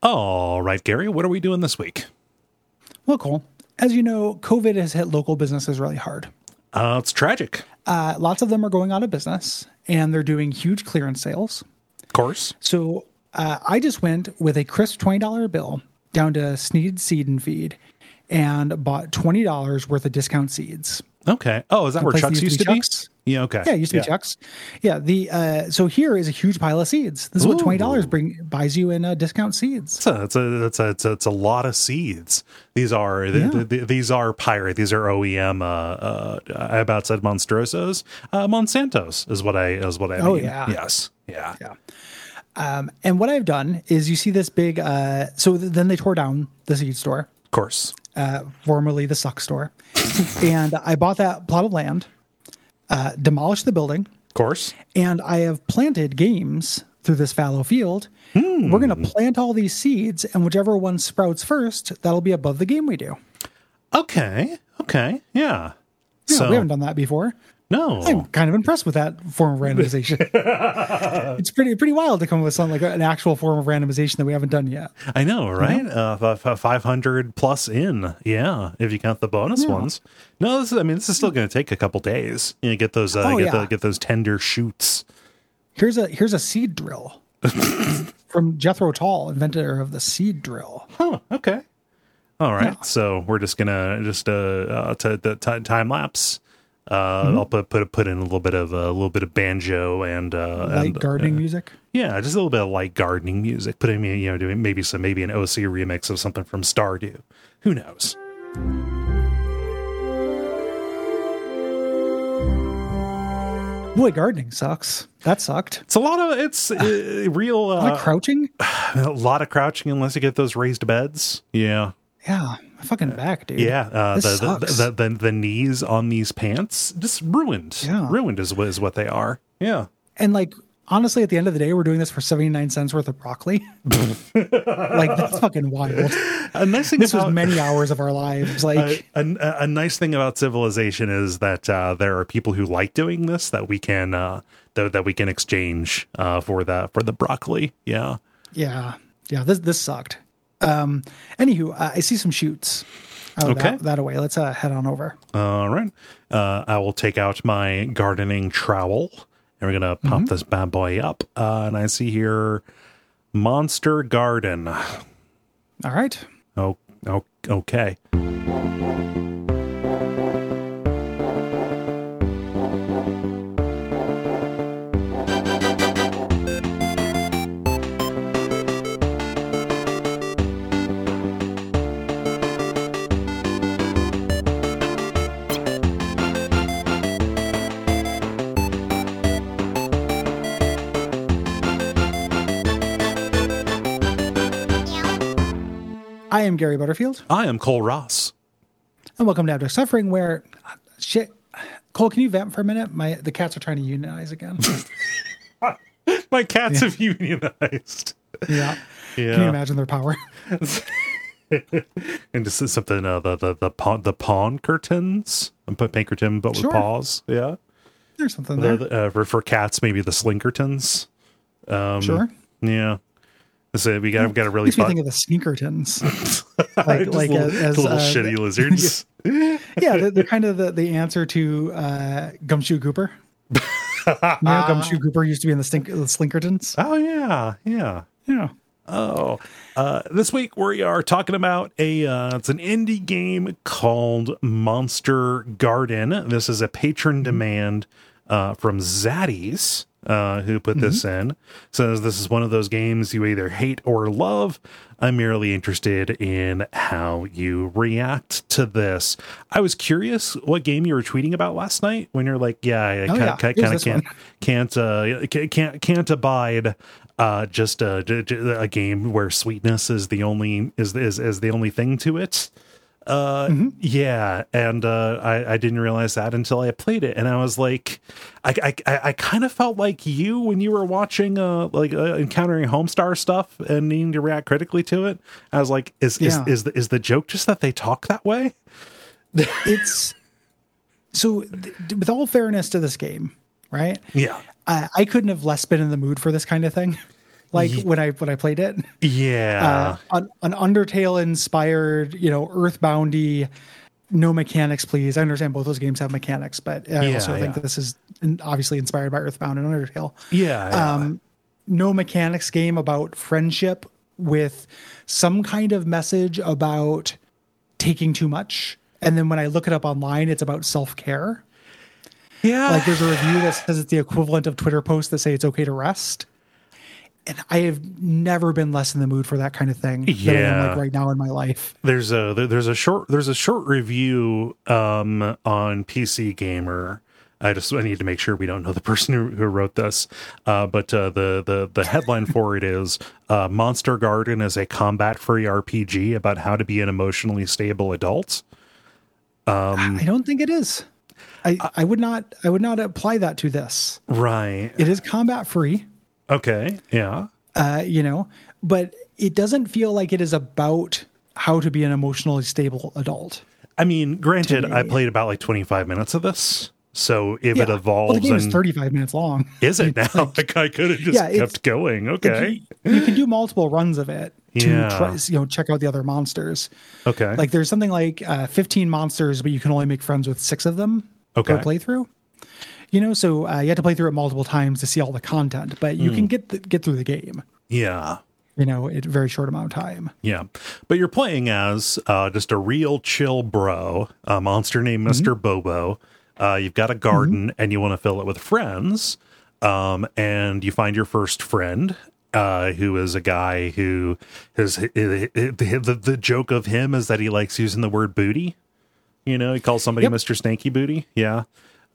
All right, Gary, what are we doing this week? Well, Cole, as you know, COVID has hit local businesses really hard. It's tragic. Lots of them are going out of business, and they're doing huge clearance sales. Of course. So I just went with a crisp $20 bill down to Sneed Seed and Feed and bought $20 worth of discount seeds. Okay. Oh, is that where Chuck's used to be? Chuck's. Yeah, okay. Yeah, it used to be Chuck's. Yeah, so here is a huge pile of seeds. This is what $20 buys you in discount seeds. It's a lot of seeds. These are these are pirate. These are OEM. I about said Monstrosos. Monsantos is what I Oh, mean. yeah. Yes. Yeah. And what I've done is you see this big. So then they tore down the seed store, Of course. formerly the Suck store, and I bought that plot of land. Demolished the building, Of course. and I have planted games through this fallow field. We're going to plant all these seeds, and whichever one sprouts first, that'll be above the game we do. Okay. Yeah. Yeah, we haven't done that before. No. I'm kind of impressed with that form of randomization. It's pretty wild to come up with something like an actual form of randomization that we haven't done yet. I know, right? 500 plus in, yeah. If you count the bonus ones. No, this is still going to take a couple days. You know, get those, get those tender shoots. Here's a seed drill from Jethro Tull, inventor of the seed drill. Huh. Okay. All right. Yeah. So we're just gonna time lapse. I'll put in a little bit of banjo and Light gardening music. Yeah, just a little bit of light gardening music. Putting me, doing maybe an OC remix of something from Stardew. Who knows? Boy, gardening sucks. That sucked. It's a lot of real A lot of crouching. a lot of crouching unless you get those raised beds. Yeah. Yeah, my fucking back, dude. Yeah, This sucks. the knees on these pants just ruined. Yeah. Ruined is what they are. Yeah. And like, honestly, at the end of the day, we're doing this for 79 cents worth of broccoli. Like, that's fucking wild. A nice thing This was many hours of our lives. Like, a nice thing about civilization is that there are people who like doing this that we can that we can exchange for the broccoli. Yeah. yeah. This sucked. Anywho, I see some shoots. Okay. That away. Let's head on over. All right. I will take out my gardening trowel and we're gonna pop this bad boy up. And I see here Monster Garden. All right. Oh, okay. I am Gary Butterfield, I am Cole Ross. and welcome to Abject Suffering, where shit. Cole, can you vamp for a minute? The cats are trying to unionize again. My cats have unionized. Yeah. Yeah. Can you imagine their power? And just something the pawn curtains. I'm put Pinkerton, but with Sure. paws. Yeah. There's something there. For cats, maybe the Slinkertons. Sure. Yeah. So we got to really Makes me think of the Sneakertons. like Just like little, as little shitty lizards. yeah, they're kind of the answer to Gumshoe Cooper. Gumshoe Cooper used to be in the Slinkertons. Oh yeah, yeah. Yeah. Oh, this week we are talking about it's an indie game called Monster Garden. This is a patron demand from Zaddies, who put this in. Says this is one of those games you either hate or love. I'm merely interested in how you react to this. I was curious what game you were tweeting about last night when you're like, I kind of can't abide just a game where sweetness is the only is the only thing to it. Yeah, and I didn't realize that until I played it, and I was like, I kind of felt like you when you were watching Encountering Homestar stuff and needing to react critically to it. I was like, is the joke just that they talk that way? It's so with all fairness to this game, right? Yeah. I couldn't have less been in the mood for this kind of thing. like when I played it. Yeah. An Undertale inspired, Earthboundy, no mechanics, please. I understand both those games have mechanics, but I also think that this is obviously inspired by Earthbound and Undertale. No mechanics game about friendship with some kind of message about taking too much. And then when I look it up online, it's about self-care. Yeah. Like there's a review that says it's the equivalent of Twitter posts that say it's okay to rest. And I have never been less in the mood for that kind of thing than I am like right now in my life. There's a short review on PC Gamer. I need to make sure we don't know the person who wrote this. But the headline for it is Monster Garden is a combat-free RPG about how to be an emotionally stable adult. I don't think it is. I would not apply that to this. Right. It is combat free. Okay. Yeah. But it doesn't feel like it is about how to be an emotionally stable adult. I mean, granted, I played about like 25 minutes of this. So if it evolves, the game is 35 minutes long. Is it now? Like I could have just kept going. Okay. You can do multiple runs of it to try, check out the other monsters. Okay. Like there's something like 15 monsters, but you can only make friends with 6 of them per playthrough. So you have to play through it multiple times to see all the content, but you can get through the game. Yeah. In a very short amount of time. Yeah. But you're playing as just a real chill bro, a monster named Mr. Bobo. You've got a garden and you want to fill it with friends. And you find your first friend, who is a guy who the joke of him is that he likes using the word booty. He calls somebody Mr. Snaky Booty. Yeah.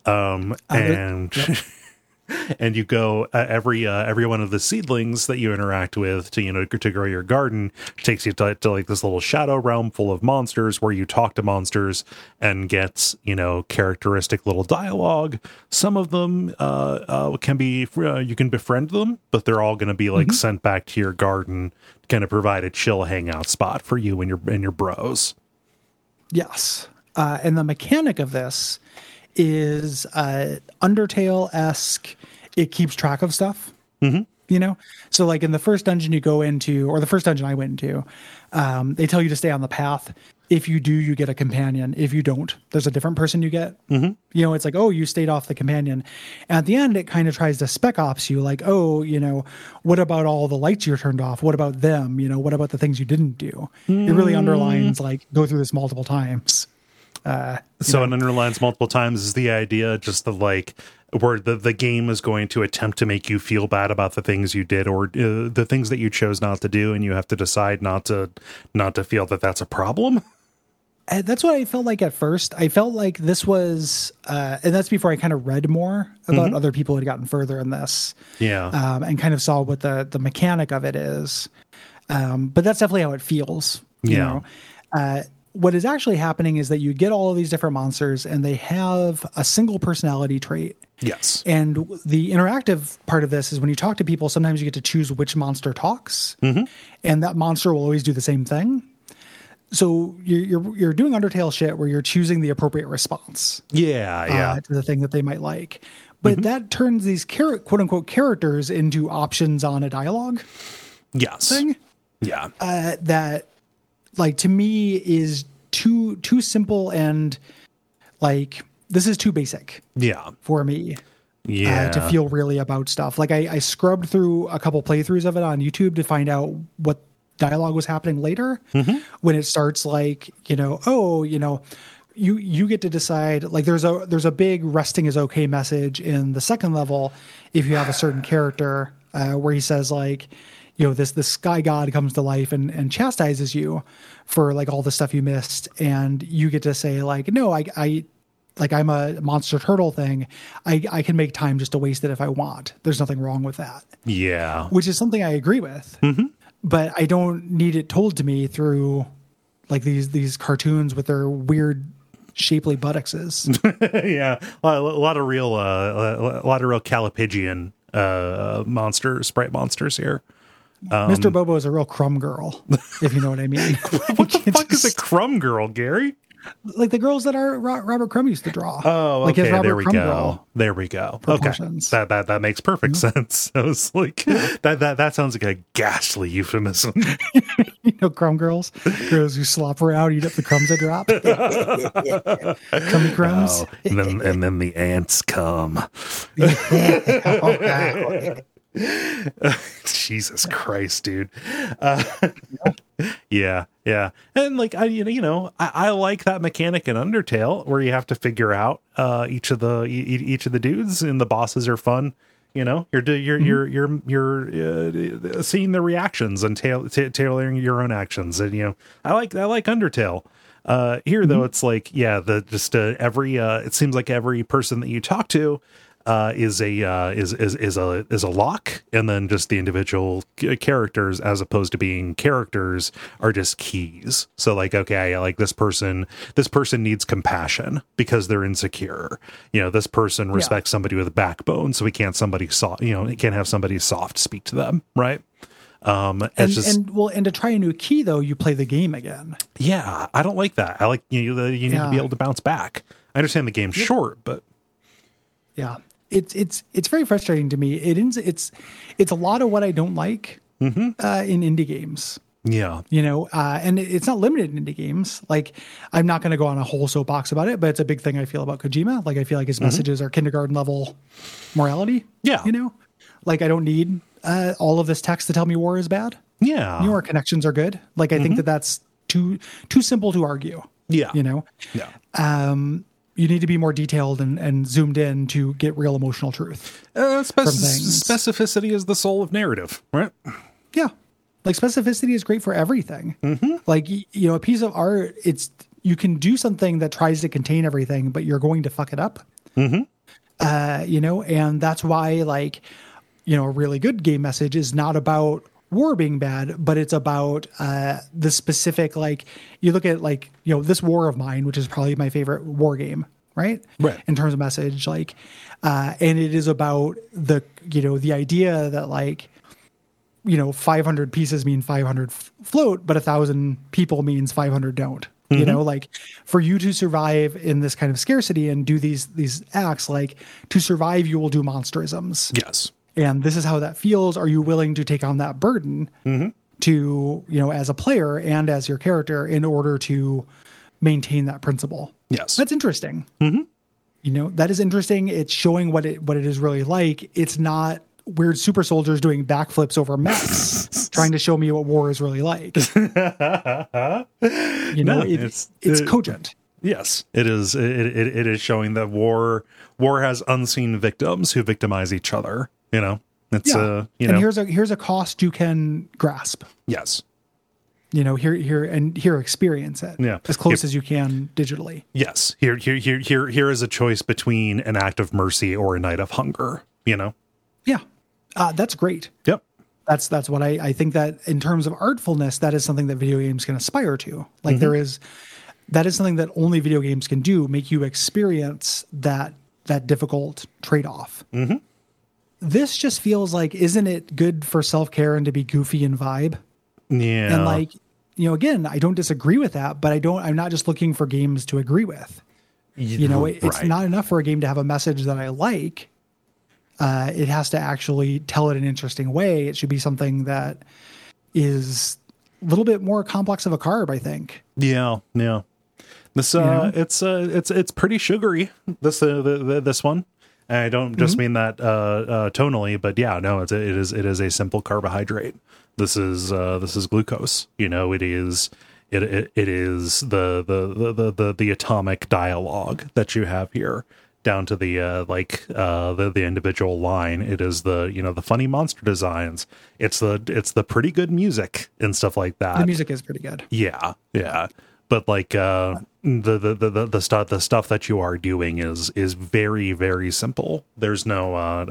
And you go every one of the seedlings that you interact with to grow your garden takes you to like this little shadow realm full of monsters where you talk to monsters and get characteristic little dialogue. Some of them can be you can befriend them, but they're all going to be like sent back to your garden to kind of provide a chill hangout spot for you and your bros. Yes, and the mechanic of this is Undertale-esque. It keeps track of stuff. So like in the first dungeon you go into, or the first dungeon I went into, they tell you to stay on the path. If you do, you get a companion. If you don't, there's a different person you get. It's like, oh, you stayed off the companion. And at the end, it kind of tries to spec ops you, like, oh, what about all the lights you're turned off? What about them? What about the things you didn't do? It really underlines, like, go through this multiple times. It underlines multiple times is the idea just of like where the game is going to attempt to make you feel bad about the things you did or the things that you chose not to do, and you have to decide not to feel that that's a problem. That's what I felt like at first. I felt like this was, and that's before I kind of read more about other people who had gotten further in this. Yeah. And kind of saw what the mechanic of it is. But that's definitely how it feels. You know? What is actually happening is that you get all of these different monsters and they have a single personality trait. Yes. And the interactive part of this is when you talk to people, sometimes you get to choose which monster talks, and that monster will always do the same thing. So you're doing Undertale shit where you're choosing the appropriate response. To the thing that they might like. But that turns these quote unquote characters into options on a dialogue. Yes. Thing. Yeah. That, like, to me is too simple, and like this is too basic. Yeah. For me. Yeah. To feel really about stuff. Like I scrubbed through a couple playthroughs of it on YouTube to find out what dialogue was happening later when it starts like, you get to decide, like there's a big resting is okay message in the second level if you have a certain character where he says like, this sky god comes to life and chastises you for like all the stuff you missed, and you get to say like, no, I like I'm a monster turtle thing. I can make time just to waste it if I want. There's nothing wrong with that. Yeah. Which is something I agree with. But I don't need it told to me through like these cartoons with their weird shapely buttocks. Yeah. A lot of real Calipigian sprite monsters here. Mr. Bobo is a real crumb girl, if you know what I mean. What the fuck is a crumb girl, Gary? like the girls that are Robert Crumb used to draw. Oh, okay. There we go. There we go. Okay, that makes perfect sense. I was like, that sounds like a ghastly euphemism. Crumb girls who slop around, eat up the crumbs they drop. Crummy crumbs, and then the ants come. Jesus Christ, dude. Yeah. And like, I like that mechanic in Undertale where you have to figure out each of the dudes, and the bosses are fun. You're seeing the reactions and tailoring your own actions. And I like Undertale. Here though, it's like, it seems like every person that you talk to is a lock, and then just the individual characters, as opposed to being characters, are just keys. So like, okay, like this person needs compassion because they're insecure. This person respects somebody with a backbone, so we can't have somebody soft speak to them, right? And to try a new key though, you play the game again. Yeah, I don't like that. I like you need to be able to bounce back. I understand the game's short, but yeah. It's very frustrating to me. It's a lot of what I don't like in indie games. Yeah. And it's not limited in indie games. Like, I'm not going to go on a whole soapbox about it, but it's a big thing I feel about Kojima. Like, I feel like his messages are kindergarten level morality. Yeah. Like, I don't need all of this text to tell me war is bad. Yeah. Our connections are good. Like, I think that's too simple to argue. Yeah. Yeah. You need to be more detailed and zoomed in to get real emotional truth. Specificity is the soul of narrative, right? Yeah. Like, specificity is great for everything. Like, a piece of art, you can do something that tries to contain everything, but you're going to fuck it up. And that's why, like, a really good game message is not about war being bad, but it's about the specific, like, you look at, like, This War of Mine, which is probably my favorite war game, right? In terms of message, like, and it is about the idea that, like, 500 pieces mean 500 float, but 1,000 people means 500 don't. Like, for you to survive in this kind of scarcity and do these acts, like, to survive, you will do monsterisms. Yes. And this is how that feels. Are you willing to take on that burden to, as a player and as your character, in order to maintain that principle? Yes. That's interesting. That is interesting. It's showing what it is really like. It's not weird super soldiers doing backflips over mechs trying to show me what war is really like. It's cogent. Yes, it is. It is showing that war has unseen victims who victimize each other. It's and here's a cost you can grasp. Yes. Here experience it. Yeah. As close as you can digitally. Yes. Here is a choice between an act of mercy or a night of hunger. Yeah. That's great. Yep. That's what I think that in terms of artfulness, that is something that video games can aspire to. Like, that is something that only video games can do, make you experience that difficult trade-off. This just feels like, isn't it good for self-care and to be goofy and vibe? Yeah. And like, again, I don't disagree with that, but I'm not just looking for games to agree with. It's not enough for a game to have a message that I like. It has to actually tell it in an interesting way. It should be something that is a little bit more complex of a carb, I think. Yeah. This it's pretty sugary. This one. I don't just mean that tonally, but yeah, no, it is a simple carbohydrate. This is glucose. It is the atomic dialogue that you have here, down to the individual line. It is the funny monster designs. It's the pretty good music and stuff like that. The music is pretty good. Yeah. But like the stuff that you are doing is very, very simple. There's no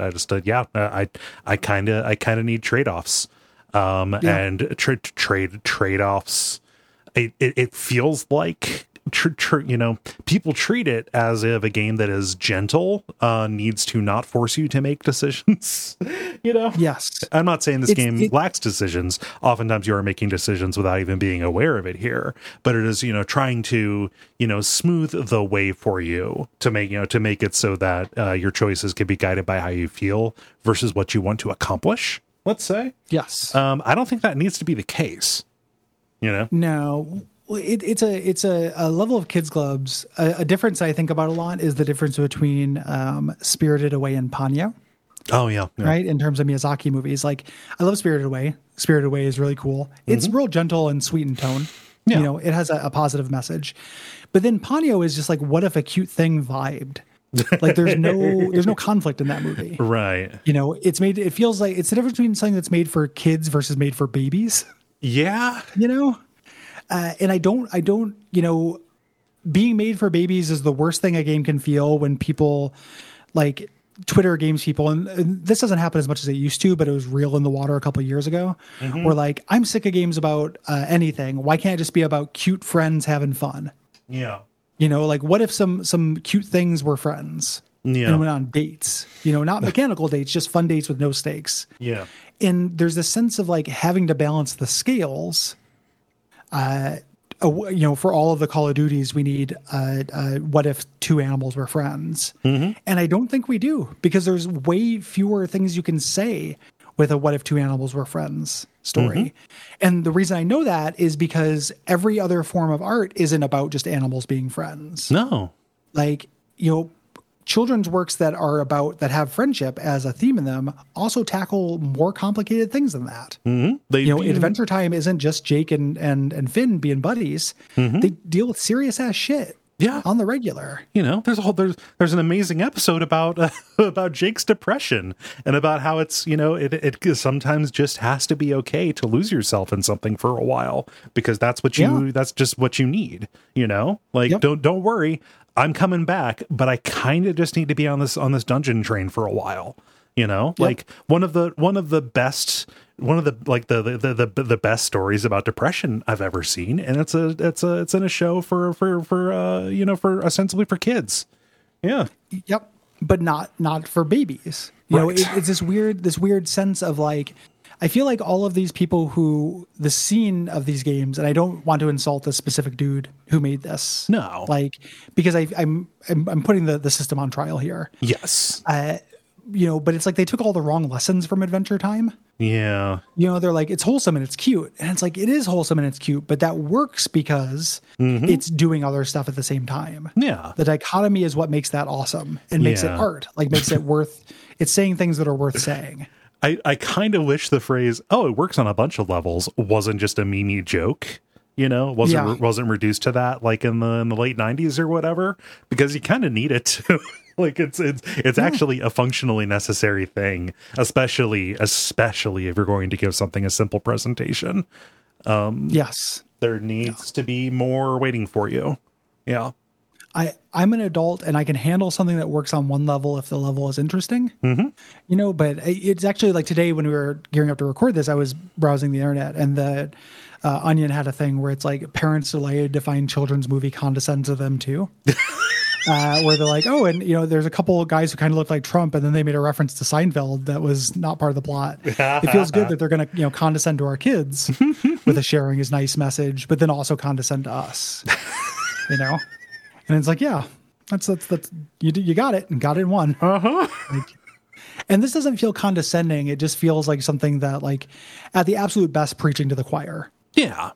I kind of need trade-offs. And trade-offs. It feels like people treat it as if a game that is gentle needs to not force you to make decisions. Yes, I'm not saying this game lacks decisions. Oftentimes you are making decisions without even being aware of it here, but it is trying to smooth the way for you to make it so that your choices can be guided by how you feel versus what you want to accomplish, let's say. Yes. I don't think that needs to be the case. No. Well, it's a level of kids clubs. A difference I think about a lot is the difference between Spirited Away and Ponyo. Oh yeah. Right. In terms of Miyazaki movies, like I love Spirited Away. Spirited Away is really cool. It's real gentle and sweet in tone. Yeah. It has a positive message. But then Ponyo is just like, what if a cute thing vibed? Like there's no conflict in that movie. Right. It feels like it's the difference between something that's made for kids versus made for babies. Yeah. And I don't, being made for babies is the worst thing a game can feel when people like Twitter games people. And this doesn't happen as much as it used to, but it was real in the water a couple of years ago. Where like, I'm sick of games about anything. Why can't it just be about cute friends having fun? Yeah. Like what if some cute things were friends? And went on dates, not mechanical dates, just fun dates with no stakes. Yeah. And there's this sense of like having to balance the scales. For all of the Call of Duties, we need what if two animals were friends? And I don't think we do, because there's way fewer things you can say with a what if two animals were friends story. And the reason I know that is because every other form of art isn't about just animals being friends. No. Like, children's works that have friendship as a theme in them also tackle more complicated things than that. Adventure Time isn't just Jake and Finn being buddies. They deal with serious ass shit. Yeah, on the regular. There's an amazing episode about about Jake's depression and about how it's it sometimes just has to be okay to lose yourself in something for a while, because that's just what you need. Don't worry, I'm coming back, but I kind of just need to be on this dungeon train for a while. Like one of the best stories about depression I've ever seen, and it's in a show for ostensibly for kids. Yeah. Yep. But not for babies. It's this weird sense of like, I feel like all of these people the scene of these games, and I don't want to insult the specific dude who made this. No. Like, because I'm putting the system on trial here. Yes. But it's like they took all the wrong lessons from Adventure Time. Yeah. They're like, it's wholesome and it's cute. And it's like, it is wholesome and it's cute, but that works because it's doing other stuff at the same time. Yeah. The dichotomy is what makes that awesome and makes it art, like makes it it's saying things that are worth saying. I kind of wish the phrase, "Oh, it works on a bunch of levels," wasn't just a meme joke. Wasn't reduced to that like in the late 90s or whatever, because you kind of need it to. Like it's actually a functionally necessary thing, especially if you're going to give something a simple presentation. Yes, there needs to be more waiting for you. Yeah. I'm an adult and I can handle something that works on one level if the level is interesting. But it's actually like today when we were gearing up to record this, I was browsing the internet, and the Onion had a thing where it's like parents delighted to find children's movie condescend to them too. Where they're like, oh, and there's a couple of guys who kind of look like Trump, and then they made a reference to Seinfeld that was not part of the plot. It feels good that they're going to condescend to our kids with a sharing is nice message, but then also condescend to us. And it's like, yeah, that's you got it and got it in one. And this doesn't feel condescending. It just feels like something that, like, at the absolute best, preaching to the choir. Yeah.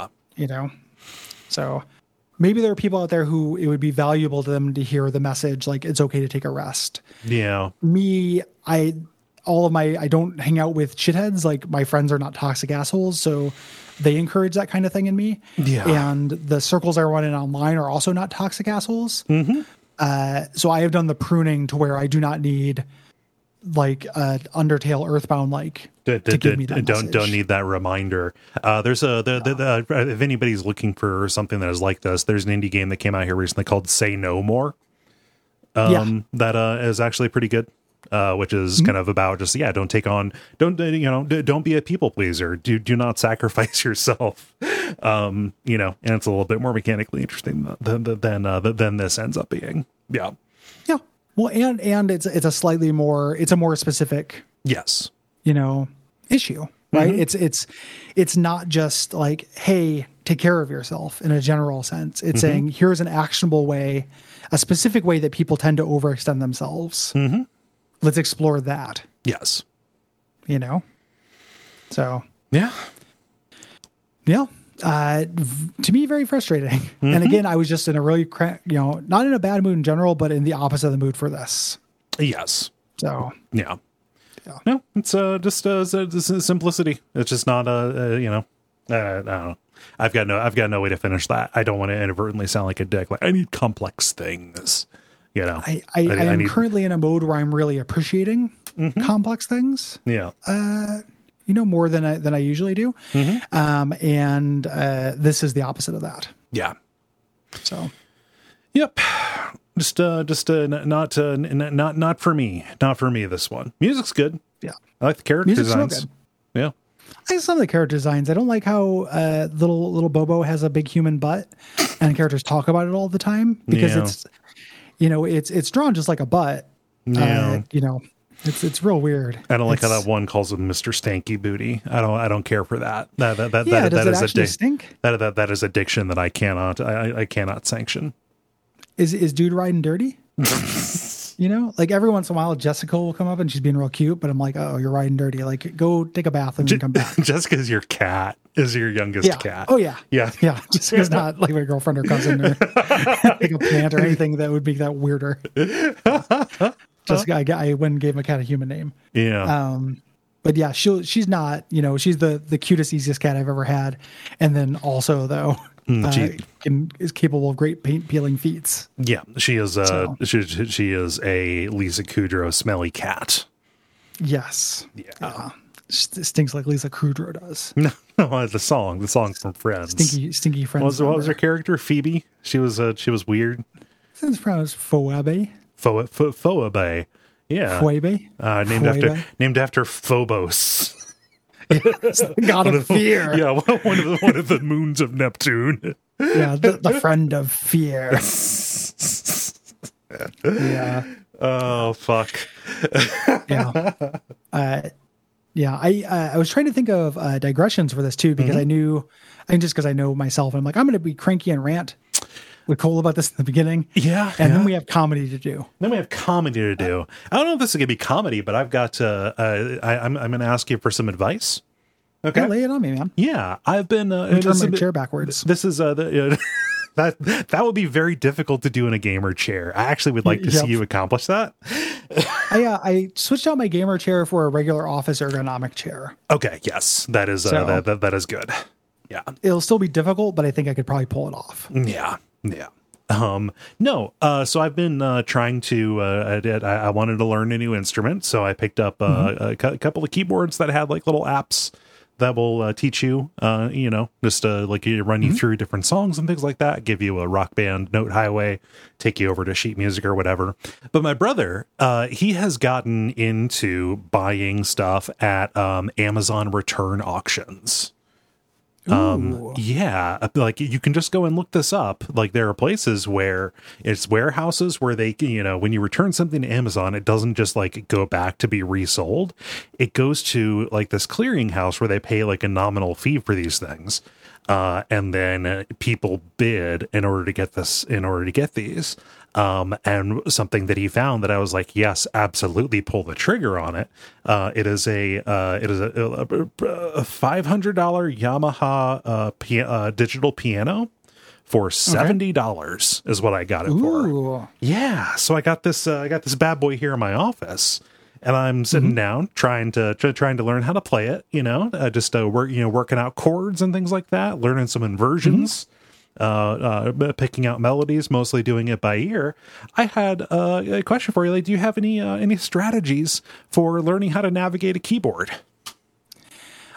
So maybe there are people out there who it would be valuable to them to hear the message, like, it's okay to take a rest. Yeah. Me, I don't hang out with shitheads. Like, my friends are not toxic assholes, so they encourage that kind of thing in me. Yeah. And the circles I run in online are also not toxic assholes. So I have done the pruning to where I do not need like Undertale Earthbound to give me that message. Don't need that reminder. If anybody's looking for something that is like this, there's an indie game that came out here recently called Say No More. That is actually pretty good. which is kind of about just don't be a people pleaser. Do not sacrifice yourself. And it's a little bit more mechanically interesting than this ends up being. Yeah. Yeah. Well, and it's a more specific. Yes. Issue, right? It's not just like, hey, take care of yourself in a general sense. It's saying, here's an actionable way, a specific way that people tend to overextend themselves. Let's explore that. Yes. So. Yeah. Yeah. To me, very frustrating. And again, I was just in a really, not in a bad mood in general, but in the opposite of the mood for this. Yes. So. Yeah. No, it's just simplicity. It's just not I don't know. I've got no way to finish that. I don't want to inadvertently sound like a dick. Like, I need complex things. I am currently in a mode where I'm really appreciating complex things. Yeah. More than I usually do. And this is the opposite of that. Yeah. So. Yep. Just not for me. Not for me, this one. Music's good. Yeah. I like the character designs. Good. Yeah. I like some of the character designs. I don't like how little Bobo has a big human butt and characters talk about it all the time because it's drawn just like a butt. Yeah. It's real weird. I don't like how that one calls him Mr. Stanky Booty. I don't care for that. That does it actually stink? That is addiction that I cannot sanction. Is dude riding dirty? Like every once in a while, Jessica will come up and she's being real cute, but I'm like, oh, you're riding dirty. Like, go take a bath and then come back. Jessica's your cat. Is your youngest cat? Oh yeah, yeah. Jessica's not like my girlfriend or cousin or like a plant or anything that would make that weirder. Jessica, I went and gave my cat a human name. Yeah. But yeah, she's not. She's the cutest, easiest cat I've ever had, and then also though. Is capable of great paint peeling feats. Yeah, she is. She is a Lisa Kudrow smelly cat. Yes. Yeah. Stinks like Lisa Kudrow does. No, the song from Friends. Stinky Friends. What was her character? Phoebe. She was weird. His pronouns Phoebe. Phoebe. Yeah. Phoebe. Named after Phobos. Yes, the god of fear. Yeah, one of the moons of Neptune. Yeah, the friend of fear. Yeah. Oh fuck. Yeah. I was trying to think of digressions for this too because I know myself, I'm like, I'm going to be cranky and rant with Cole about this in the beginning. Yeah. And then we have comedy to do. I don't know if this is going to be comedy, but I've got I'm going to ask you for some advice. Okay. Yeah, lay it on me, man. Yeah. I've been turn my chair backwards. This is that would be very difficult to do in a gamer chair. I actually would like to see you accomplish that. I switched out my gamer chair for a regular office ergonomic chair. Okay. Yes. That is that is good. Yeah. It'll still be difficult, but I think I could probably pull it off. Yeah. Yeah. So I've been trying to I wanted to learn a new instrument, so I picked up a couple of keyboards that had like little apps that will teach you just like run you through different songs and things like that, give you a Rock Band note highway, take you over to sheet music or whatever. But my brother, he has gotten into buying stuff at Amazon return auctions. Yeah, like you can just go and look this up. Like there are places where it's warehouses where they, when you return something to Amazon, it doesn't just like go back to be resold. It goes to like this clearinghouse where they pay like a nominal fee for these things. And then people bid in order to get these. And something that he found that I was like, yes, absolutely pull the trigger on it. It is a $500 Yamaha digital piano for $70 is what I got it for. Yeah. So I got this bad boy here in my office. And I'm sitting down trying to learn how to play it, working out chords and things like that, learning some inversions, picking out melodies, mostly doing it by ear. I had a question for you. Like, do you have any strategies for learning how to navigate a keyboard?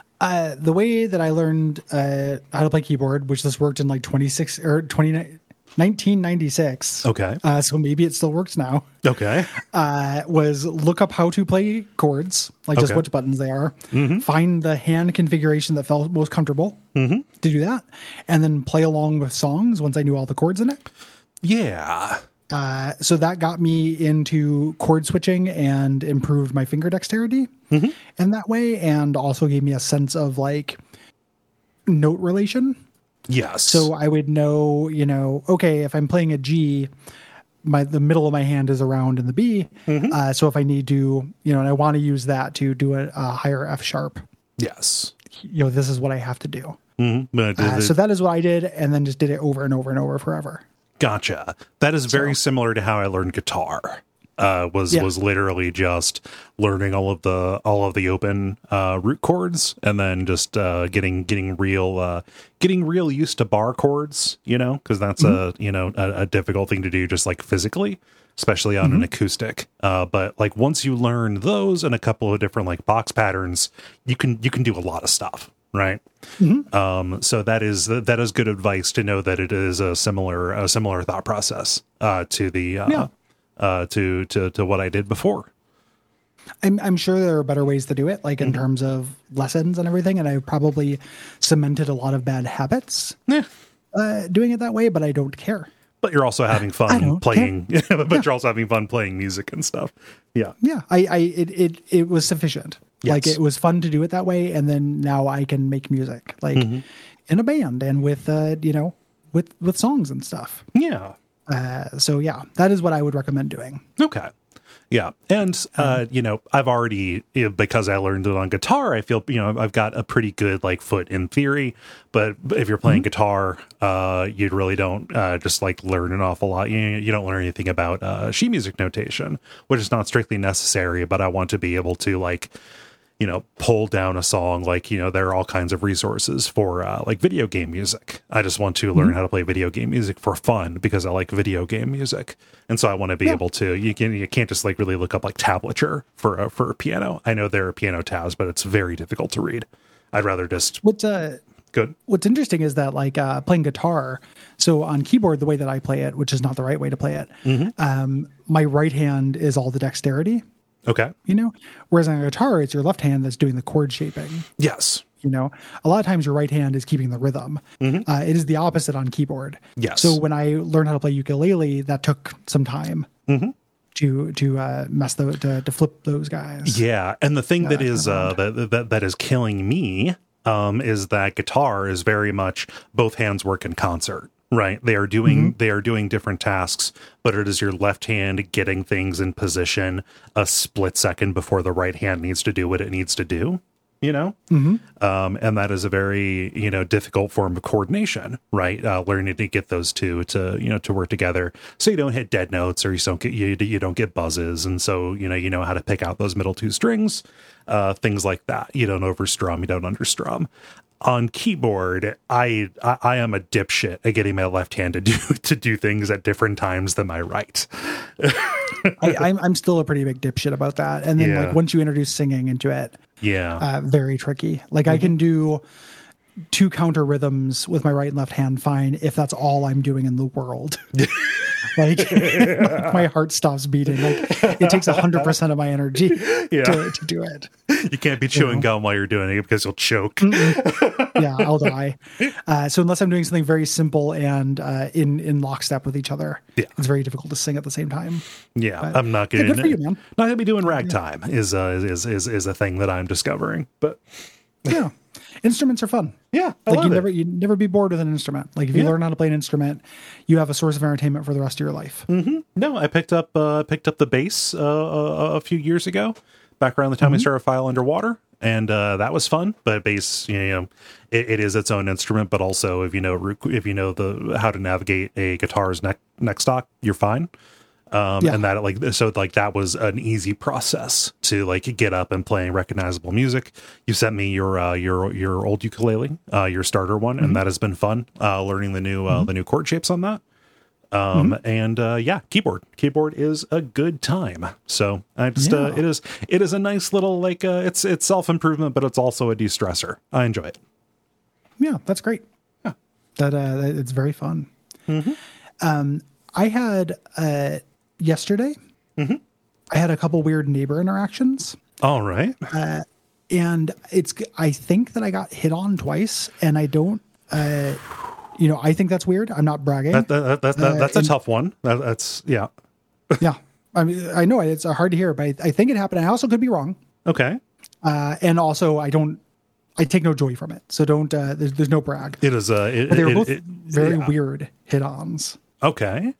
The way that I learned how to play keyboard, which this worked in like 26 or 29. 1996. Okay. So maybe it still works now. Okay. Was look up how to play chords, like just which buttons they are, find the hand configuration that felt most comfortable to do that, and then play along with songs once I knew all the chords in it. Yeah. So that got me into chord switching and improved my finger dexterity in that way, and also gave me a sense of like note relation. Yes. So I would know, okay, if I'm playing a G, the middle of my hand is around in the B. So if I need to, and I want to use that to do a higher F sharp. Yes. This is what I have to do. Mm-hmm. So that is what I did, and then just did it over and over and over forever. Gotcha. That is very similar to how I learned guitar. Was literally just learning all of the open root chords, and then just getting real used to bar chords, because that's a difficult thing to do just like physically, especially on an acoustic. But like once you learn those and a couple of different like box patterns, you can do a lot of stuff. Right. So that is good advice to know that it is a similar thought process to the to what I did before. I'm sure there are better ways to do it, like in terms of lessons and everything. And I probably cemented a lot of bad habits doing it that way, but I don't care. But you're also having fun playing, you're also having fun playing music and stuff. Yeah. Yeah. It was sufficient. Yes. Like it was fun to do it that way. And then now I can make music like in a band and with, with songs and stuff. Yeah. So yeah, that is what I would recommend doing. Okay. Yeah. And, I've already, because I learned it on guitar, I feel, I've got a pretty good like foot in theory, but if you're playing guitar, you really don't just like learn an awful lot. You don't learn anything about sheet music notation, which is not strictly necessary, but I want to be able to like, pull down a song. Like, there are all kinds of resources for like video game music. I just want to learn how to play video game music for fun because I like video game music. And so I want to be able to, you can't just like really look up like tablature for a piano. I know there are piano tabs, but it's very difficult to read. I'd rather just good. What's interesting is that like playing guitar. So on keyboard, the way that I play it, which is not the right way to play it, my right hand is all the dexterity. Okay. Whereas on a guitar, it's your left hand that's doing the chord shaping. Yes. A lot of times your right hand is keeping the rhythm. It is the opposite on keyboard. Yes. So when I learned how to play ukulele, that took some time to flip those guys. Yeah. And the thing that is that is killing me is that guitar is very much both hands work in concert. Right. They are doing different tasks, but it is your left hand getting things in position a split second before the right hand needs to do what it needs to do, And that is a very, difficult form of coordination, right? Learning to get those two to work together so you don't hit dead notes or you don't get buzzes. And so, you know how to pick out those middle two strings, things like that. You don't overstrum, you don't understrum. On keyboard, I am a dipshit at getting my left hand to do things at different times than my right. I'm still a pretty big dipshit about that. And then like once you introduce singing into it, very tricky. Like I can do 2 counter rhythms with my right and left hand fine if that's all I'm doing in the world. Like my heart stops beating. Like it takes 100% of my energy to do it. You can't be chewing gum while you're doing it because you'll choke. Yeah, I'll die. So unless I'm doing something very simple and in lockstep with each other, it's very difficult to sing at the same time. Yeah, but, I'm not going good for you, man. Not going to be doing ragtime is a thing that I'm discovering. But yeah. Instruments are fun. Yeah, you'd never be bored with an instrument. Like if you learn how to play an instrument, you have a source of entertainment for the rest of your life. No, I picked up the bass a few years ago, back around the time I started File Underwater, and that was fun. But bass, it is its own instrument. But also, if you know how to navigate a guitar's neck stock, you're fine. And that was an easy process to like get up and playing recognizable music. You sent me your old ukulele, your starter one, and that has been fun. Learning the new chord shapes on that. Keyboard is a good time. So I just it is a nice little like it's self-improvement, but it's also a de-stressor. I enjoy it. Yeah, that's great. Yeah. That it's very fun. I had yesterday. Mm-hmm. I had a couple weird neighbor interactions. All right. And I think that I got hit on twice, and I don't, I think that's weird. I'm not bragging. That's a tough one. That's yeah. Yeah. I mean, I know it's hard to hear, but I think it happened. I also could be wrong. Okay. And also I take no joy from it. So don't, there's no brag. It is they were both very weird hit-ons. Okay.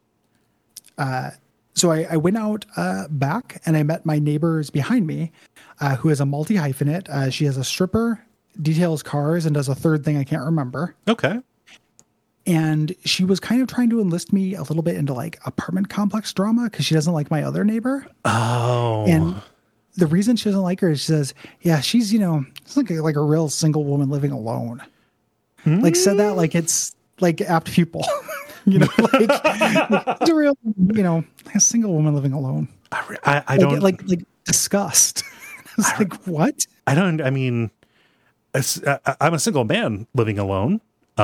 So I went out back, and I met my neighbors behind me, who is a multi-hyphenate. She has a stripper, details cars, and does a third thing I can't remember. Okay. And she was kind of trying to enlist me a little bit into like apartment complex drama because she doesn't like my other neighbor. Oh. And the reason she doesn't like her is she says, yeah, she's, it's like a real single woman living alone. Like said that like it's like apt pupil. Like it's a real, a single woman living alone. I don't like disgust. It's like, what? I'm a single man living alone.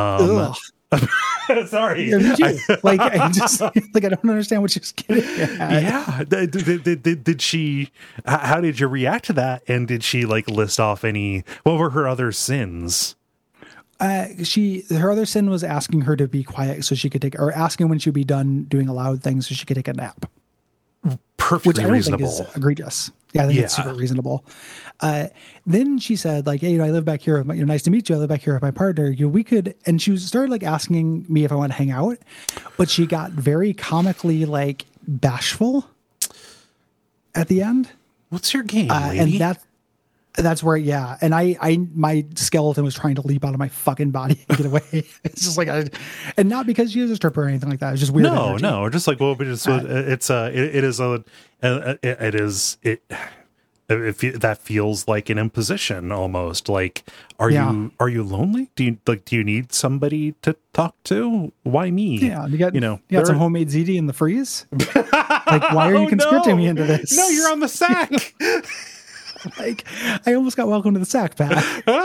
Sorry. Yeah, me too. I just I don't understand what she's getting at. Yeah. Did she, how did you react to that? And did she list off what were her other sins? Her other sin was asking her to be quiet so she could or asking when she'd be done doing a loud thing so she could take a nap. Perfectly which I don't reasonable. think is egregious. Yeah, I think it's super reasonable. Then she said, hey, I live back here. Nice to meet you. I live back here with my partner. We could, and she started asking me if I want to hang out, but she got very comically bashful at the end. What's your game, lady? And that's where, yeah. And my skeleton was trying to leap out of my fucking body and get away. It's just and not because she was a stripper or anything like that. It's just weird. No. Just that feels like an imposition almost. Are you lonely? Do you need somebody to talk to? Why me? Yeah. You got some homemade ziti in the freeze. Why are you conscripting me into this? No, you're on the sack. I almost got welcome to the sack, Pat.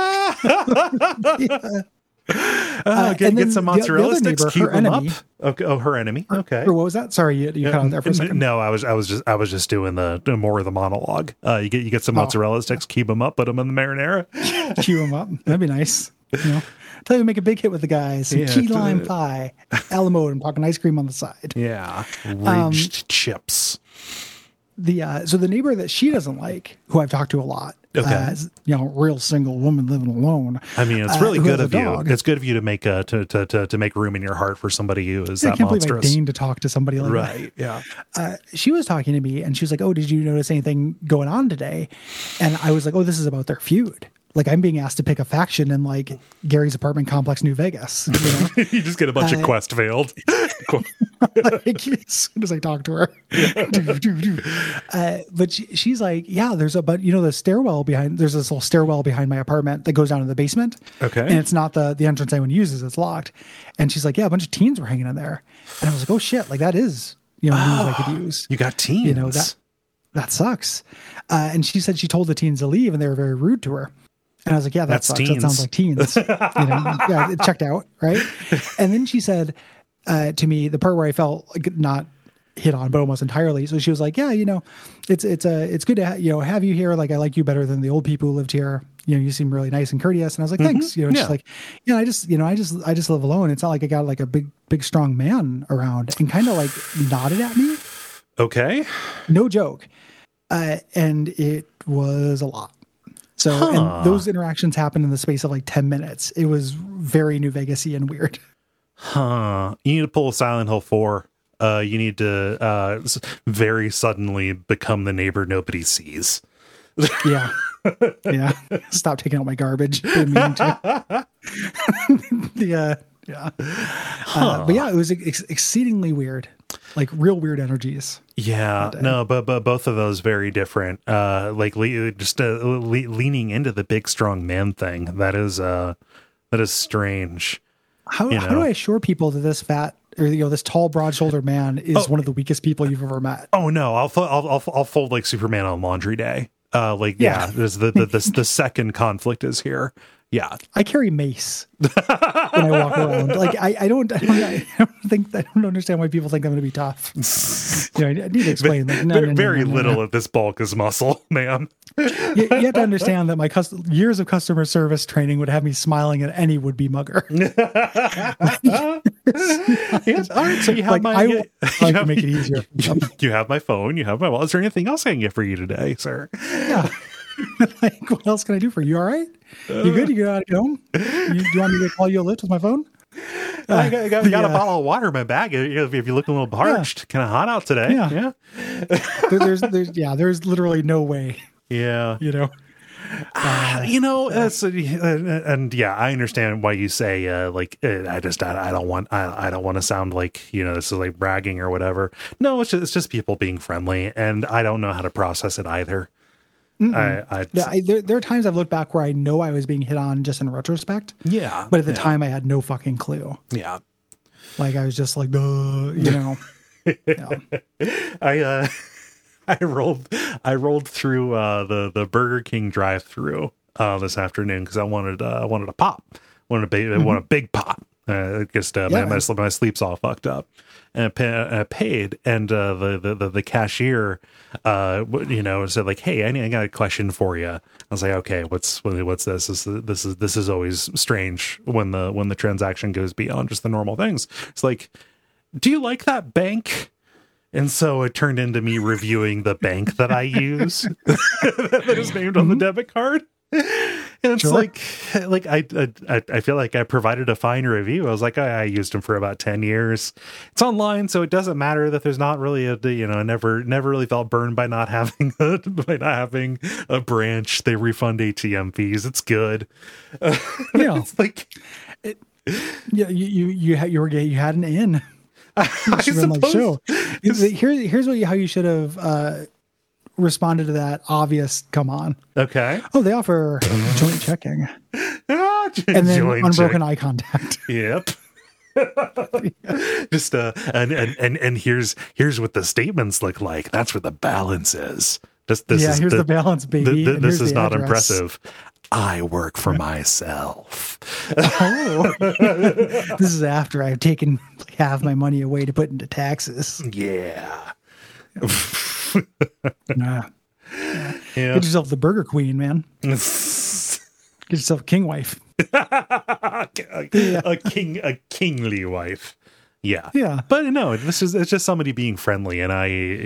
Get some mozzarella sticks, cube them up. Okay. Oh, her enemy. Okay. Or what was that? Sorry, you cut out there for a second. No, I was just doing the more of the monologue. You get some mozzarella sticks, cube them up, put them in the marinara. Cube them up. That'd be nice. Tell you to make a big hit with the guys. Some key lime pie, Alamo, and talking ice cream on the side. Yeah, ridged chips. So the neighbor that she doesn't like, who I've talked to a lot, real single woman living alone. It's really good of you. It's good of you to make to make room in your heart for somebody who is that monstrous. I can't believe I deigned to talk to somebody like that. Right? Yeah. She was talking to me, and she was like, "Oh, did you notice anything going on today?" And I was like, "Oh, this is about their feud." I'm being asked to pick a faction in Gary's apartment complex, New Vegas. You just get a bunch of quest failed. As soon as I talk to her. But she's like, yeah, there's the stairwell there's this little stairwell behind my apartment that goes down to the basement. Okay. And it's not the entrance anyone uses, it's locked. And she's like, yeah, a bunch of teens were hanging in there. And I was like, oh shit, that is, news I could use. You got teens. That sucks. And she said she told the teens to leave and they were very rude to her. And I was like, yeah, that sucks. Teens. That sounds like teens. Yeah, it checked out, right? And then she said to me the part where I felt not hit on, but almost entirely. So she was like, yeah, it's good to have you here. I like you better than the old people who lived here. You seem really nice and courteous. And I was like, thanks. She's like, I just live alone. It's not like I got a big strong man around, and kind of nodded at me. Okay. No joke. And it was a lot. So, and those interactions happened in the space of 10 minutes. It was very New Vegas-y and weird. You need to pull a Silent Hill 4. You need to very suddenly become the neighbor nobody sees. Yeah. Yeah. Stop taking out my garbage. Didn't mean to. Yeah. But yeah, it was exceedingly weird. Real weird energies. Yeah, no, but both of those very different. Leaning into the big strong man thing. That is strange. How do I assure people that this fat or this tall, broad-shouldered man is one of the weakest people you've ever met? Oh no, I'll fold Superman on laundry day. There's the second conflict is here. Yeah. I carry mace when I walk around. Like I don't understand why people think I'm going to be tough. I need to explain. Like, very little of this bulk is muscle, man. You have to understand that my years of customer service training would have me smiling at any would-be mugger. Yes. All right, so you have I can make it easier. You have my phone. You have my wallet. Is there anything else I can get for you today, sir? Yeah. Like, what else can I do for you? You all right? You good? You got to get home? You want me to call you a lift with my phone? I got a bottle of water in my bag. If you look a little parched, kind of hot out today. Yeah. There's literally no way. Yeah. I understand why you say I don't want to sound like this is like bragging or whatever. No, it's just people being friendly, and I don't know how to process it either. There are times I've looked back where I know I was being hit on just in retrospect. Yeah. But at the time I had no fucking clue. Yeah. Like I was just like, Yeah. I rolled through the Burger King drive-through this afternoon because I wanted a pop. Want a big pop. My sleep's all fucked up. And I paid, and the cashier, said like, "Hey, I got a question for you." I was like, "Okay, what's this? This is always strange when the transaction goes beyond just the normal things." It's like, "Do you like that bank?" And so it turned into me reviewing the bank that I use that is named on the debit card. And it's like I feel like I provided a fine review. I was like, I used them for about 10 years. It's online, so it doesn't matter that there's not really I never really felt burned by not having a branch. They refund ATM fees. It's good. It's like, you had an in. I suppose. Here's how you should have responded to that obvious come on. Okay. Oh, they offer joint checking. And then unbroken eye contact. Yep. Just and here's what the statements look like. That's what the balance is. Here's the balance, baby. This is not impressive. I work for myself. Oh, this is after I've taken half my money away to put into taxes. Yeah. Get yourself the Burger Queen, man. Get yourself a king wife. a kingly wife. Yeah. But no, it's just somebody being friendly, and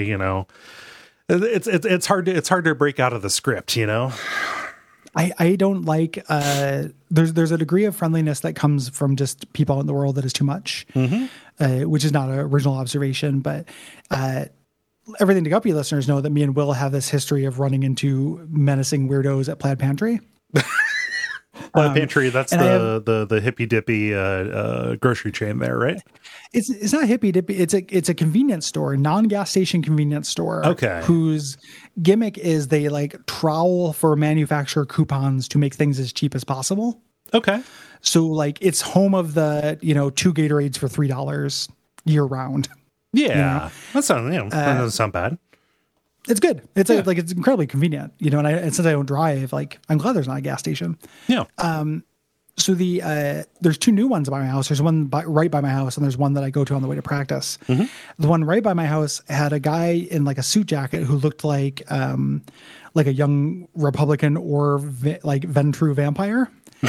it's hard to break out of the script, I don't like there's a degree of friendliness that comes from just people in the world that is too much, which is not an original observation, but everything to Guppy listeners know that me and Will have this history of running into menacing weirdos at Plaid Pantry. Plaid Pantry, that's the hippy dippy grocery chain there, right? It's not hippy dippy. It's a convenience store, non-gas station convenience store. Okay. Whose gimmick is they like trowel for manufacturer coupons to make things as cheap as possible. Okay. So like it's home of the 2 Gatorades for $3 year round. Yeah, that doesn't sound bad. It's good. It's it's incredibly convenient, and since I don't drive, like I'm glad there's not a gas station. Yeah. So there's 2 new ones by my house. There's one right by my house, and there's one that I go to on the way to practice. Mm-hmm. The one right by my house had a guy in like a suit jacket who looked like a young Republican or Ventrue vampire.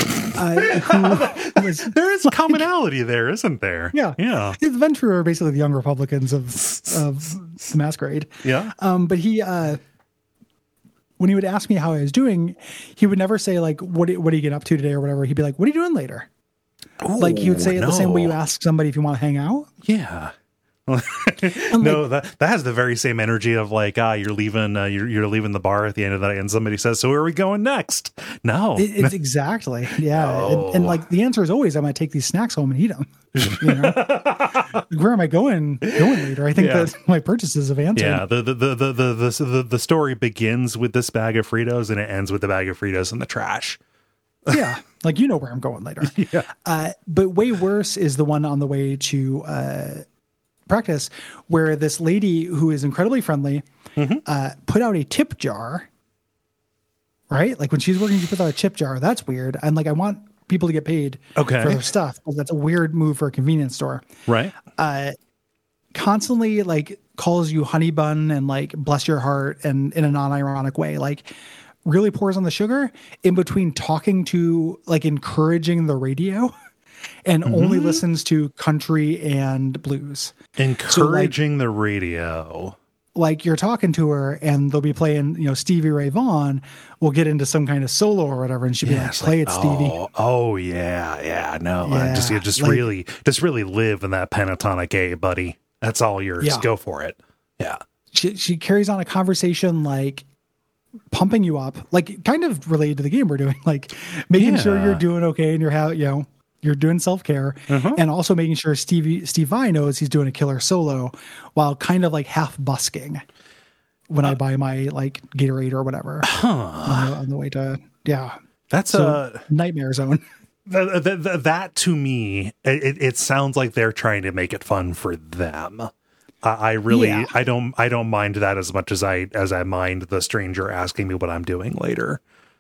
There is commonality there, isn't there? Yeah. The Ventrue are basically the young Republicans of the masquerade. Yeah. But he when he would ask me how I was doing, he would never say like, what are you getting up to today or whatever. He'd be like, what are you doing later? Ooh, like he would say it the same way you ask somebody if you want to hang out. Yeah. No, that has the very same energy of like, you're leaving the bar at the end of the night and somebody says, so where are we going next? No, it's exactly. Yeah. No. And like the answer is always, I'm going to take these snacks home and eat them. Where am I going later? I think that my purchases have answered. Yeah. The story begins with this bag of Fritos and it ends with the bag of Fritos in the trash. Yeah. Like, where I'm going later. Yeah. But way worse is the one on the way to, practice where this lady who is incredibly friendly put out a tip jar right? Like when she's working, she puts out a chip jar. That's weird. And like, I want people to get paid for their stuff. But that's a weird move for a convenience store. Right. Constantly like calls you honey bun and like bless your heart and in a non-ironic way. Like really pours on the sugar in between talking to like encouraging the radio and only listens to country and blues. Encouraging the radio. Like you're talking to her and they'll be playing, Stevie Ray Vaughan will get into some kind of solo or whatever. And she'll be like, play it, Stevie. Oh yeah. Yeah. No, just really live in that pentatonic A, buddy. That's all yours. Yeah. Go for it. Yeah. She carries on a conversation, like pumping you up, like kind of related to the game we're doing, like making sure you're doing okay and you're doing self-care, and also making sure Steve Vai knows he's doing a killer solo while kind of like half busking when I buy my like Gatorade or whatever on the way to, that's a nightmare zone. That to me, it sounds like they're trying to make it fun for them. I don't mind that as much as I mind the stranger asking me what I'm doing later,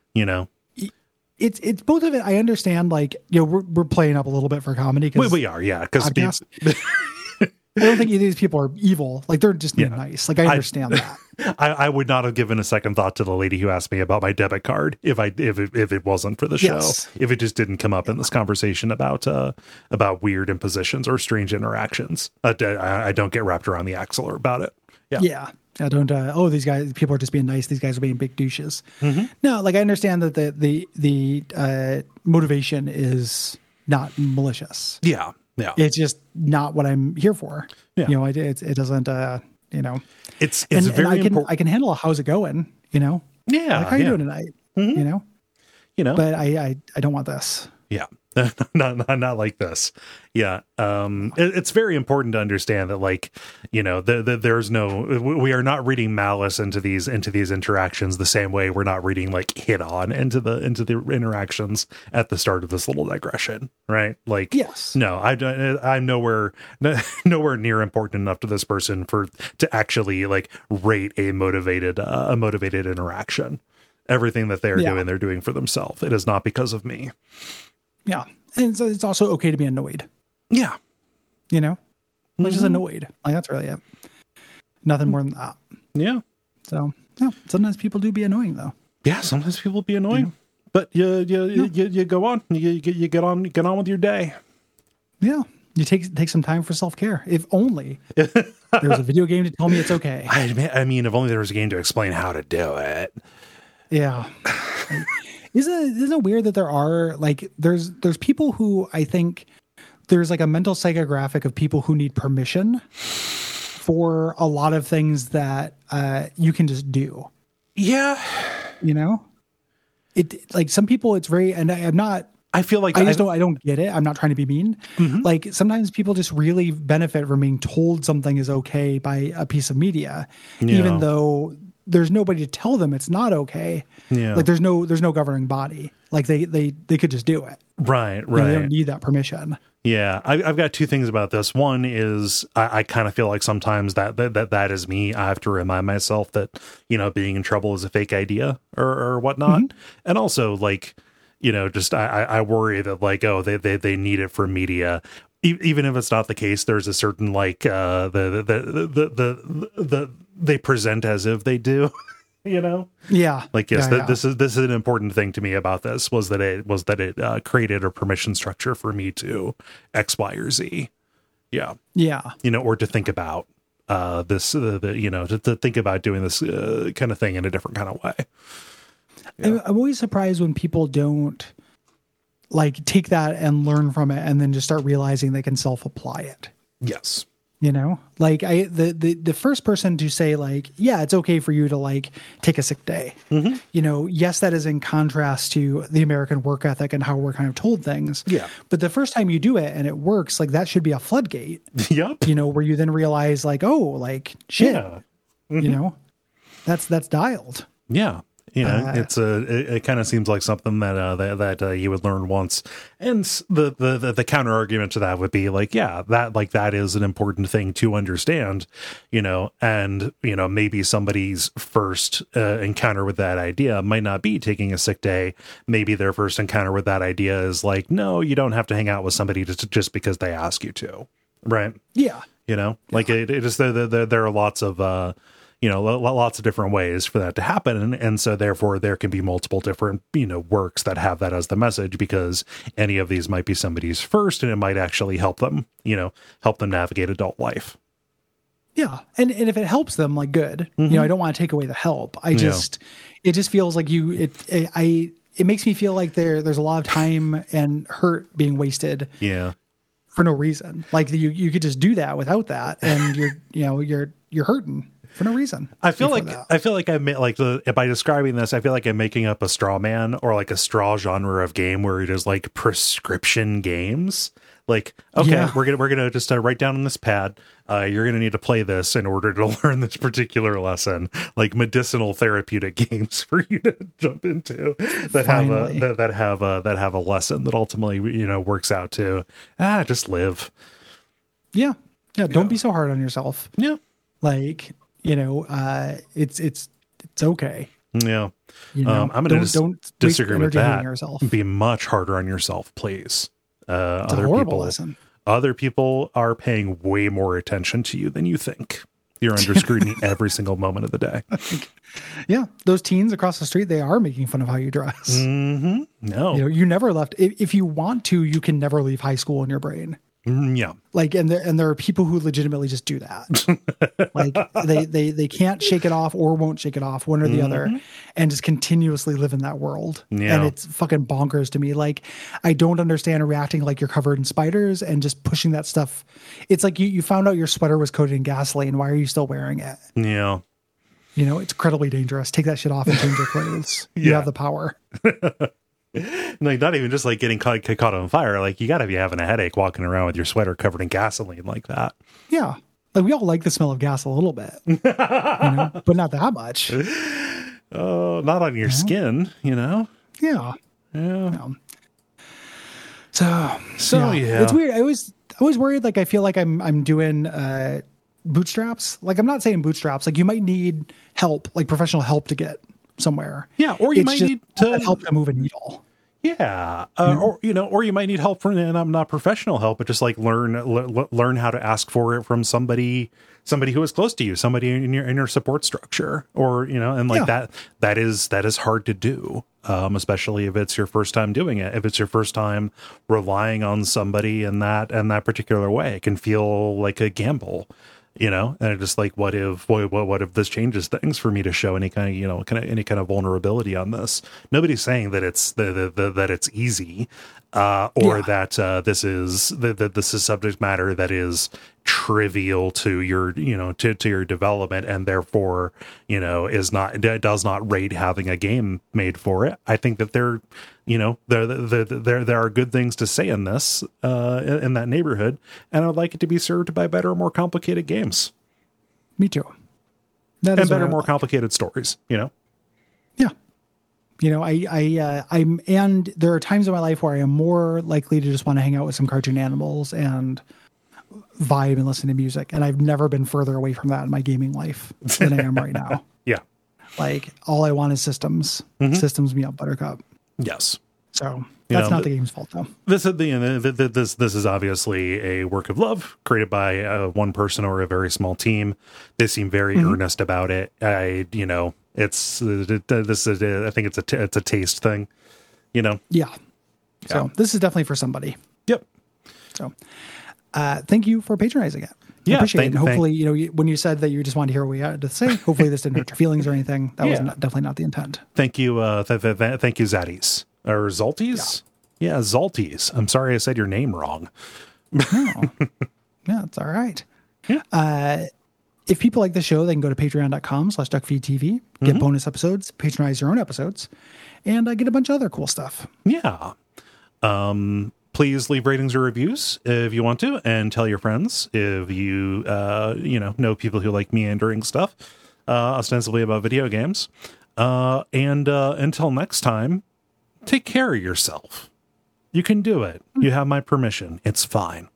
It's both of it. I understand, like, we're playing up a little bit for comedy. We are, yeah. Because I don't think either of these people are evil. Like, they're just nice. Like, I understand that. I would not have given a second thought to the lady who asked me about my debit card if it wasn't for the show. Yes. If it just didn't come up in this conversation about weird impositions or strange interactions. I don't get wrapped around the axle about it. Yeah. I don't. These guys, people are just being nice. These guys are being big douches. No, like I understand that the motivation is not malicious. Yeah. It's just not what I'm here for. Yeah. It doesn't. It's very important. I can handle a how's it going. Yeah. Like, how you doing tonight? But I don't want this. Yeah. not like this. Yeah. It's very important to understand that, like, there's we are not reading malice into these interactions the same way we're not reading like hit on into the interactions at the start of this little digression, right? Like, yes. No, I'm nowhere near important enough to this person to actually like rate a motivated interaction. Everything that they're doing, they're doing for themselves. It is not because of me. Yeah. And so it's also okay to be annoyed. Yeah. Just annoyed. Like, that's really it. Nothing more than that. Yeah. So, sometimes people do be annoying, though. Yeah, sometimes people be annoying. But you go on. You get on with your day. Yeah. You take some time for self-care. If only there was a video game to tell me it's okay. I mean, if only there was a game to explain how to do it. Yeah. Isn't it weird that there are like there's people who I think there's like a mental psychographic of people who need permission for a lot of things that you can just do. Yeah. It like some people it's very, and I'm not, I feel like I don't get it. I'm not trying to be mean. Like sometimes people just really benefit from being told something is okay by a piece of media, even though there's nobody to tell them it's not okay. Yeah. Like there's no governing body. Like they could just do it. Right. They don't need that permission. Yeah. I've got two things about this. One is I kind of feel like sometimes that is me. I have to remind myself that, being in trouble is a fake idea or whatnot. And also like, just I worry that like, they need it for media. Even if it's not the case, there's a certain like they present as if they do, Yeah. Like, yes, this is an important thing to me about this was that it created a permission structure for me to X, Y, or Z. Yeah. Yeah. Or to think about this, to think about doing this kind of thing in a different kind of way. Yeah. I'm always surprised when people don't like take that and learn from it and then just start realizing they can self-apply it. Yes. Like the first person to say like, yeah, it's okay for you to like take a sick day. Yes, that is in contrast to the American work ethic and how we're kind of told things. Yeah. But the first time you do it and it works, like that should be a floodgate. Yep. Where you then realize like, oh, like shit, that's dialed. Yeah. It kind of seems like something that you would learn once. And the counter argument to that would be like, that is an important thing to understand, and, maybe somebody's first encounter with that idea might not be taking a sick day. Maybe their first encounter with that idea is like, no, you don't have to hang out with somebody just because they ask you to. Right. Yeah. Like it is, there are lots of, lots of different ways for that to happen. And so therefore there can be multiple different, works that have that as the message, because any of these might be somebody's first, and it might actually help them, help them navigate adult life. Yeah. And if it helps them, like, good, I don't want to take away the help. It just feels like it makes me feel like there's a lot of time and hurt being wasted. Yeah. For no reason. Like you could just do that without that. And you're hurting for no reason. I feel like by describing this, I feel like I'm making up a straw man or like a straw genre of game where it is like prescription games. Like, okay, we're gonna just write down on this pad. You're gonna need to play this in order to learn this particular lesson. Like medicinal therapeutic games for you to jump into that have a lesson that ultimately works out to just live. Yeah. Don't be so hard on yourself. Yeah. Like it's okay. Yeah. I'm gonna don't disagree with that. Yourself. Be much harder on yourself, please. It's a horrible lesson. Other people are paying way more attention to you than you think. You're under scrutiny every single moment of the day. Yeah. Those teens across the street, they are making fun of how you dress. Mm-hmm. No. You never left. If you want to, you can never leave high school in your brain. Yeah. Like, and there are people who legitimately just do that. Like they can't shake it off or won't shake it off, one or the other, and just continuously live in that world. Yeah. And it's fucking bonkers to me. Like, I don't understand reacting like you're covered in spiders and just pushing that stuff. It's like you found out your sweater was coated in gasoline. Why are you still wearing it? Yeah. It's incredibly dangerous. Take that shit off and change your clothes. You have the power. Like, not even just like getting caught on fire. Like, you got to be having a headache walking around with your sweater covered in gasoline like that. Yeah. Like, we all like the smell of gas a little bit, but not that much. Oh, not on your skin, Yeah. Yeah. So yeah. It's weird. I was worried. Like, I feel like I'm doing bootstraps. Like, I'm not saying bootstraps. Like, you might need help, like professional help to get somewhere. Yeah. Or you might need to help to move a needle. Yeah. Or you might need help from, and I'm not professional help, but just like learn how to ask for it from somebody who is close to you, somebody in your support structure, or, and like that is hard to do. Especially if it's your first time doing it. If it's your first time relying on somebody in that particular way, it can feel like a gamble. And it's just like, what if this changes things for me to show any kind of, any kind of vulnerability on this? Nobody's saying that it's that it's easy, that this is subject matter that is trivial to your, to your development, and therefore, does not rate having a game made for it. I think that there are good things to say in this, in that neighborhood, and I'd like it to be served by better, more complicated games. Me too. And better, more complicated stories, Yeah. I'm, and there are times in my life where I am more likely to just want to hang out with some cartoon animals and vibe and listen to music. And I've never been further away from that in my gaming life than I am right now. Yeah. Like, all I want is systems. Systems me up, Buttercup. Yes. So that's not the game's fault, though. This is obviously a work of love created by one person or a very small team. They seem very earnest about it. I think it's a taste thing, Yeah. So this is definitely for somebody. Yep. So, thank you for patronizing it. Yeah, appreciate it. And hopefully, when you said that you just wanted to hear what we had to say, hopefully this didn't hurt your feelings or anything. That was definitely not the intent. Thank you. Thank you, Zaddies. Or Zalties? Yeah, Zalties. I'm sorry I said your name wrong. No. Yeah, it's all right. Yeah. If people like the show, they can go to patreon.com/duckfeedtv, get bonus episodes, patronize your own episodes, and get a bunch of other cool stuff. Yeah. Please leave ratings or reviews if you want to, and tell your friends if you know people who like meandering stuff, ostensibly about video games. And until next time, take care of yourself. You can do it. You have my permission. It's fine.